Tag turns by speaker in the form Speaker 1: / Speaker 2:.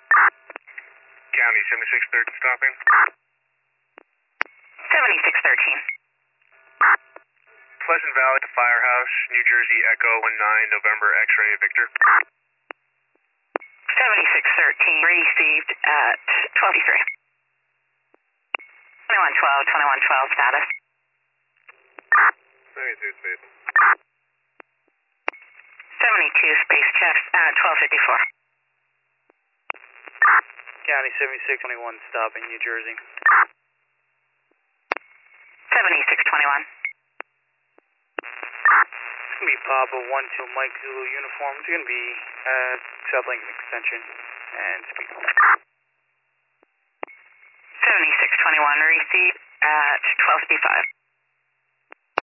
Speaker 1: County 7613 stopping.
Speaker 2: 7613.
Speaker 1: Pleasant Valley Firehouse, New Jersey Echo 19 November X-ray Victor.
Speaker 2: 7613 received at 12:03. 2112 status.
Speaker 1: 72 space.
Speaker 2: 72 space checks at 12:54.
Speaker 3: County 7621 stopping New Jersey.
Speaker 2: 7621.
Speaker 3: It's going to be Papa 12 Mike Zulu uniform. It's going to be South Lincoln Extension and speed.
Speaker 2: 7621 received at 12:55.